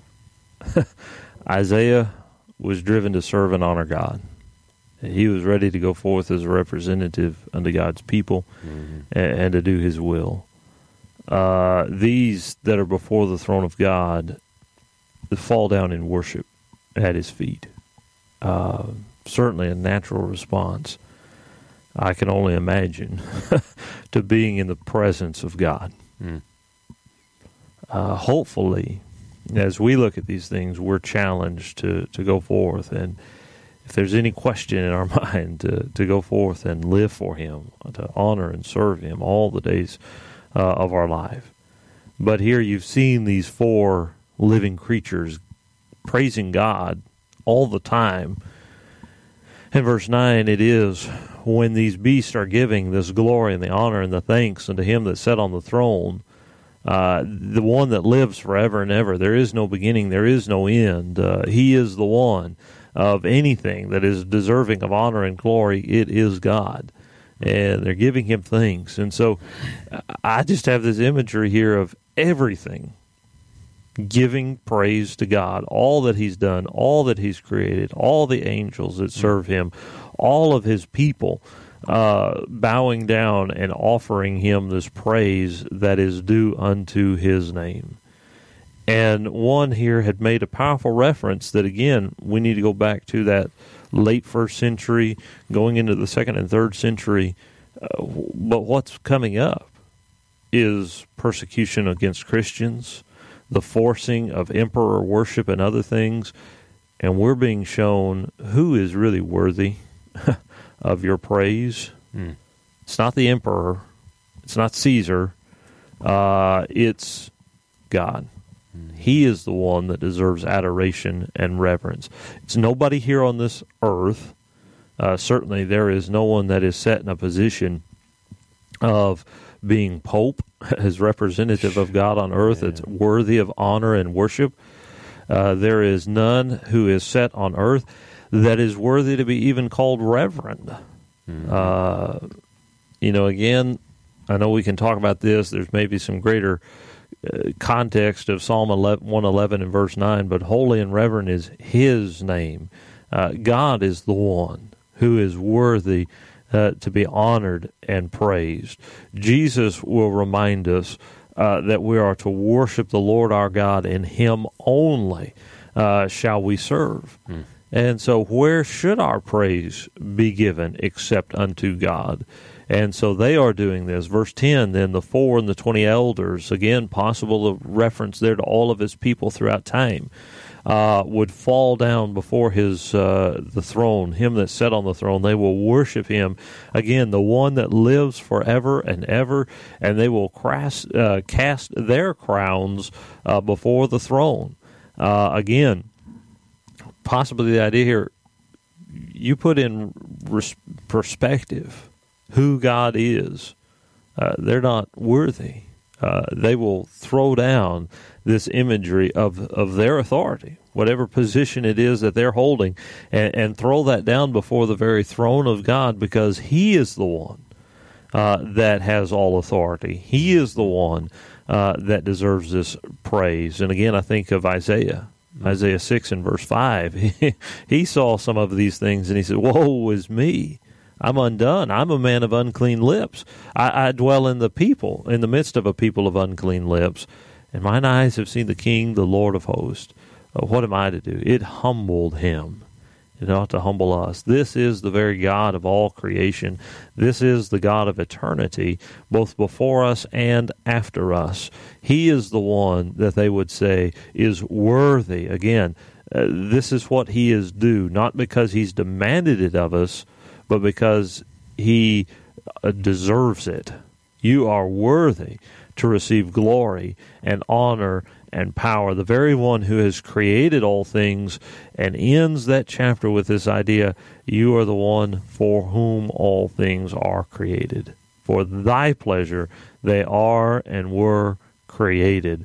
Isaiah was driven to serve and honor God. He was ready to go forth as a representative unto God's people mm-hmm. and, and to do His will. Uh, these that are before the throne of God fall down in worship at His feet. Uh, certainly a natural response, I can only imagine, to being in the presence of God. Mm. Uh, hopefully, as we look at these things, we're challenged to, to go forth and if there's any question in our mind, to, to go forth and live for him, to honor and serve him all the days uh, of our life. But here you've seen these four living creatures praising God all the time. In verse nine, it is, when these beasts are giving this glory and the honor and the thanks unto him that sat on the throne, uh, the one that lives forever and ever. There is no beginning, there is no end. Uh, he is the one of anything that is deserving of honor and glory. It is God. And they're giving him thanks. And so I just have this imagery here of everything giving praise to God, all that he's done, all that he's created, all the angels that serve him, all of his people uh, bowing down and offering him this praise that is due unto his name. And one here had made a powerful reference that, again, we need to go back to that late first century, going into the second and third century. Uh, but what's coming up is persecution against Christians, the forcing of emperor worship and other things, and we're being shown who is really worthy of your praise. Mm. It's not the emperor. It's not Caesar. Uh, it's God. Mm. He is the one that deserves adoration and reverence. It's nobody here on this earth. Uh, certainly there is no one that is set in a position of being Pope, as representative of God on earth, that's worthy of honor and worship. Uh, there is none who is set on earth that is worthy to be even called reverend. Mm-hmm. Uh, you know, again, I know we can talk about this. There's maybe some greater uh, context of Psalm one eleven and verse nine, but holy and reverend is his name. Uh, God is the one who is worthy Uh, to be honored and praised. Jesus will remind us uh, that we are to worship the Lord our God, and him only uh, shall we serve. Mm. And so where should our praise be given except unto God? And so they are doing this. Verse ten, then the four and the twenty elders, again, possible reference there to all of his people throughout time, Uh, would fall down before his uh, the throne, him that sat on the throne. They will worship him, again, the one that lives forever and ever, and they will cras- uh, cast their crowns uh, before the throne. Uh, again, possibly the idea here, you put in res- perspective who God is. Uh, they're not worthy. Uh, they will throw down this imagery of, of their authority, whatever position it is that they're holding, and, and throw that down before the very throne of God, because he is the one uh, that has all authority. He is the one uh, that deserves this praise. And again, I think of Isaiah, Isaiah six and verse five. He, he saw some of these things, and he said, woe is me. I'm undone. I'm a man of unclean lips. I, I dwell in the people, in the midst of a people of unclean lips. And mine eyes have seen the King, the Lord of hosts. Uh, what am I to do? It humbled him. It ought to humble us. This is the very God of all creation. This is the God of eternity, both before us and after us. He is the one that they would say is worthy. Again, uh, this is what he is due, not because he's demanded it of us, but because he uh, deserves it. You are worthy to receive glory and honor and power. The very one who has created all things, and ends that chapter with this idea, you are the one for whom all things are created. For thy pleasure they are and were created.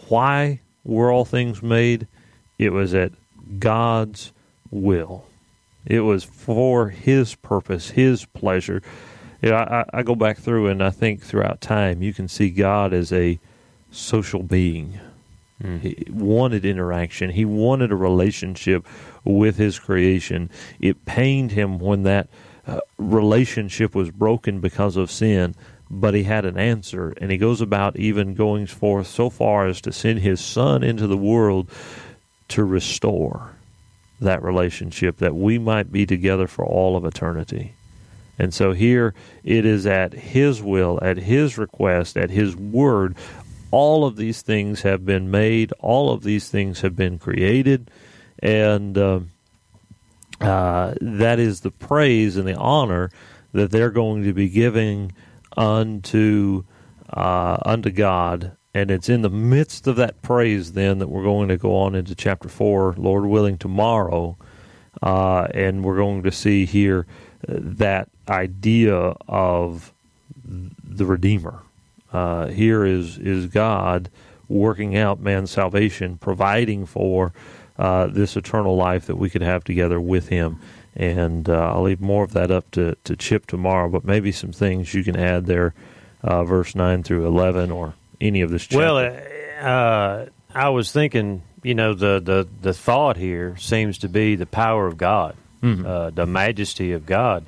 Why were all things made? It was at God's will. It was for his purpose, his pleasure. You know, I, I go back through, and I think throughout time you can see God as a social being. Mm. He wanted interaction. He wanted a relationship with his creation. It pained him when that uh, relationship was broken because of sin, but he had an answer, and he goes about even going forth so far as to send his Son into the world to restore that relationship, that we might be together for all of eternity. And so here it is at his will, at his request, at his word. All of these things have been made. All of these things have been created. And uh, uh, that is the praise and the honor that they're going to be giving unto uh, unto God. And it's in the midst of that praise then that we're going to go on into chapter four, Lord willing, tomorrow. Uh, and we're going to see here uh, that idea of the Redeemer. Uh, here is, is God working out man's salvation, providing for uh, this eternal life that we could have together with him. And uh, I'll leave more of that up to, to Chip tomorrow, but maybe some things you can add there, uh, verse nine through eleven, or any of this chapter. Well, uh, I was thinking, you know, the, the, the thought here seems to be the power of God, mm-hmm. uh, the majesty of God.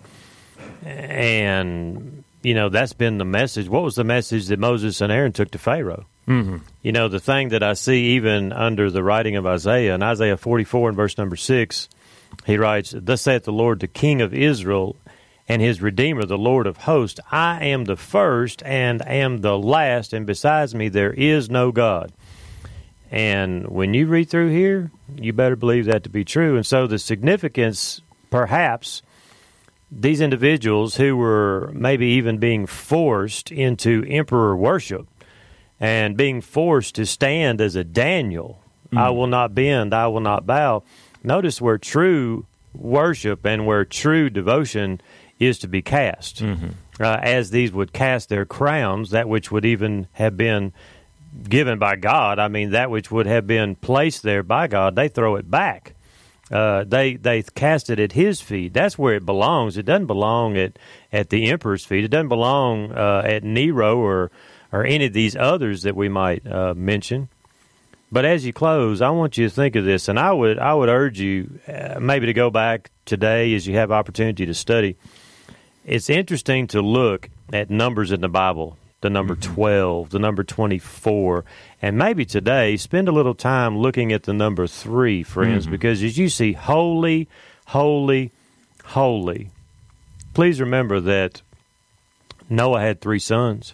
And, you know, that's been the message. What was the message that Moses and Aaron took to Pharaoh? Mm-hmm. You know, the thing that I see even under the writing of Isaiah, in Isaiah forty-four and verse number six, he writes, "Thus saith the Lord, the King of Israel, and his Redeemer, the Lord of hosts, I am the first and am the last, and besides me there is no God." And when you read through here, you better believe that to be true. And so the significance, perhaps, these individuals who were maybe even being forced into emperor worship and being forced to stand as a Daniel, mm. I will not bend, I will not bow. Notice where true worship and where true devotion is to be cast. Mm-hmm. Uh, as these would cast their crowns, that which would even have been given by God, I mean, that which would have been placed there by God, they throw it back. Uh, they they cast it at his feet. That's where it belongs. It doesn't belong at, at the emperor's feet. It doesn't belong uh, at Nero or, or any of these others that we might uh, mention. But as you close, I want you to think of this, and I would I would urge you uh, maybe to go back today as you have opportunity to study. It's interesting to look at numbers in the Bible, the number mm-hmm. twelve, the number twenty-four, and maybe today spend a little time looking at the number three, friends, mm-hmm. because as you see holy, holy, holy, please remember that Noah had three sons.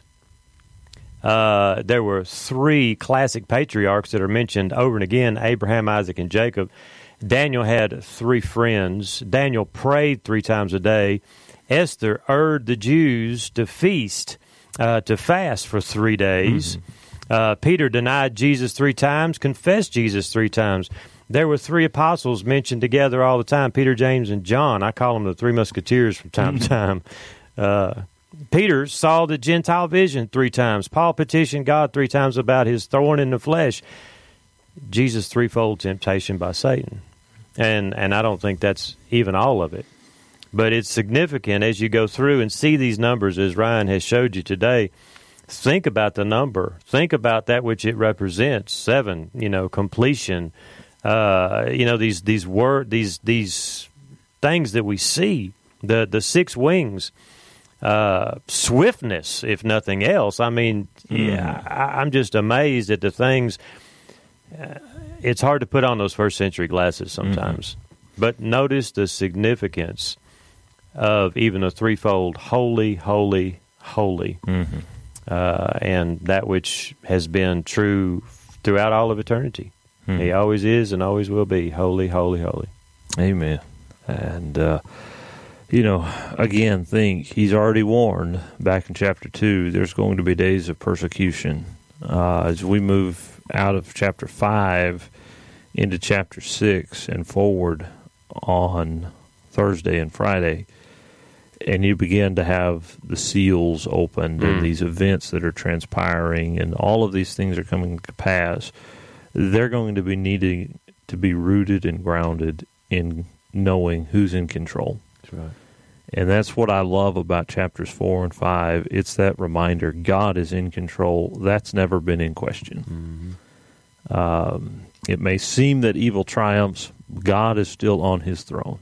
Uh, there were three classic patriarchs that are mentioned over and again, Abraham, Isaac, and Jacob. Daniel had three friends. Daniel prayed three times a day. Esther urged the Jews to feast, uh, to fast for three days. Mm-hmm. Uh, Peter denied Jesus three times, confessed Jesus three times. There were three apostles mentioned together all the time, Peter, James, and John. I call them the three musketeers from time to time. Uh, Peter saw the Gentile vision three times. Paul petitioned God three times about his thorn in the flesh. Jesus' threefold temptation by Satan. And and I don't think that's even all of it. But it's significant as you go through and see these numbers, as Ryan has showed you today. Think about the number. Think about that which it represents. Seven, you know, completion. Uh, you know, these these word these these things that we see. The the six wings. Uh, swiftness, if nothing else. I mean, mm. yeah, I, I'm just amazed at the things. Uh, it's hard to put on those first century glasses sometimes. Mm-hmm. But notice the significance of even a threefold holy, holy, holy. Mm-hmm. Uh, and that which has been true throughout all of eternity. Mm-hmm. He always is and always will be holy, holy, holy. Amen. And, uh, you know, again, think he's already warned back in chapter two, there's going to be days of persecution. Uh, as we move out of chapter five into chapter six and forward on Thursday and Friday, and you begin to have the seals opened mm. and these events that are transpiring and all of these things are coming to pass, they're going to be needing to be rooted and grounded in knowing who's in control. That's right. And that's what I love about chapters four and five. It's that reminder, God is in control. That's never been in question. Mm-hmm. Um, it may seem that evil triumphs. God is still on his throne.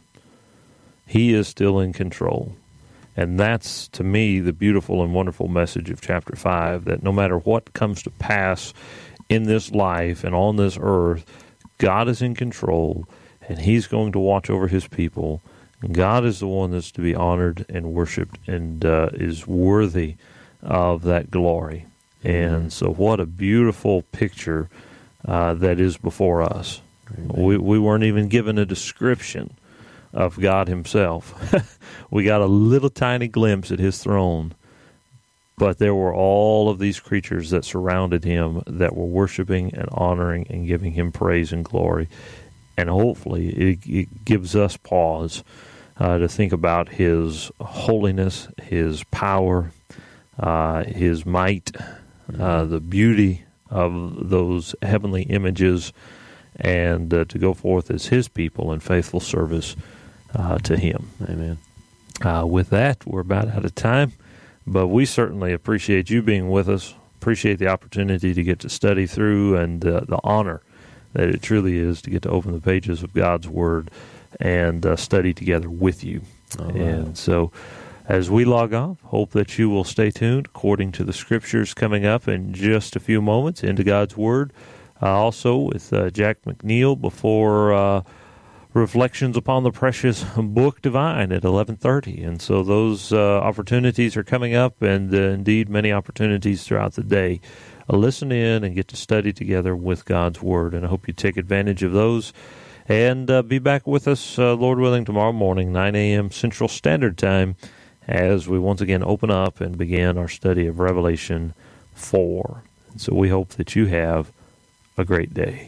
He is still in control. And that's, to me, the beautiful and wonderful message of chapter five, that no matter what comes to pass in this life and on this earth, God is in control, and he's going to watch over his people. God is the one that's to be honored and worshiped and uh, is worthy of that glory. Mm-hmm. And so what a beautiful picture uh, that is before us. We, we weren't even given a description of God himself. We got a little tiny glimpse at his throne, but there were all of these creatures that surrounded him that were worshiping and honoring and giving him praise and glory. And hopefully it, it gives us pause uh, to think about his holiness, his power, uh, his might, uh, the beauty of those heavenly images, and uh, to go forth as his people in faithful service uh, to him. Amen. Uh, with that, we're about out of time, but we certainly appreciate you being with us, appreciate the opportunity to get to study through, and uh, the honor that it truly is to get to open the pages of God's Word and uh, study together with you. All right. And so as we log off, hope that you will stay tuned according to the Scriptures coming up in just a few moments into God's Word. Uh, also with uh, Jack McNeil before uh, Reflections upon the Precious Book Divine at eleven thirty. And so those uh, opportunities are coming up, and uh, indeed many opportunities throughout the day. Uh, listen in and get to study together with God's Word, and I hope you take advantage of those. And uh, be back with us, uh, Lord willing, tomorrow morning, nine a.m. Central Standard Time, as we once again open up and begin our study of Revelation four. And so we hope that you have a great day.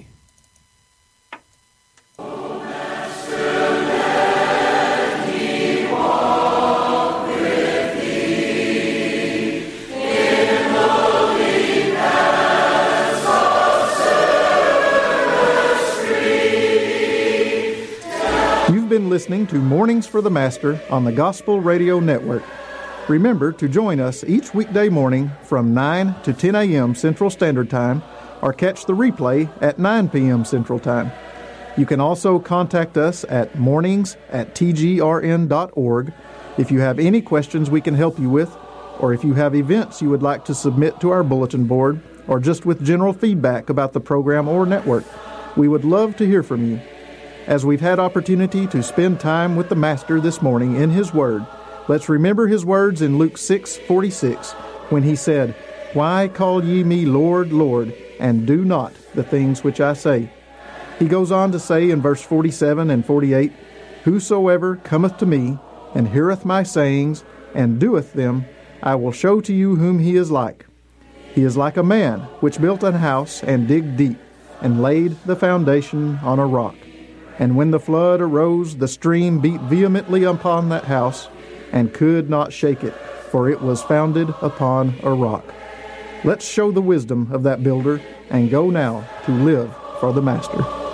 You've been listening to Mornings for the Master on the Gospel Radio Network. Remember to join us each weekday morning from nine to ten a.m. Central Standard Time, or catch the replay at nine p.m. Central Time. You can also contact us at mornings at t g r n dot org if you have any questions we can help you with, or if you have events you would like to submit to our bulletin board, or just with general feedback about the program or network. We would love to hear from you. As we've had opportunity to spend time with the Master this morning in His Word, let's remember His words in Luke six forty-six, when He said, "Why call ye me Lord, Lord, and do not the things which I say?" He goes on to say in verse forty-seven and forty-eight, "Whosoever cometh to me, and heareth my sayings, and doeth them, I will show to you whom he is like. He is like a man which built an house, and digged deep, and laid the foundation on a rock. And when the flood arose, the stream beat vehemently upon that house, and could not shake it, for it was founded upon a rock." Let's show the wisdom of that builder, and go now to live for the Master.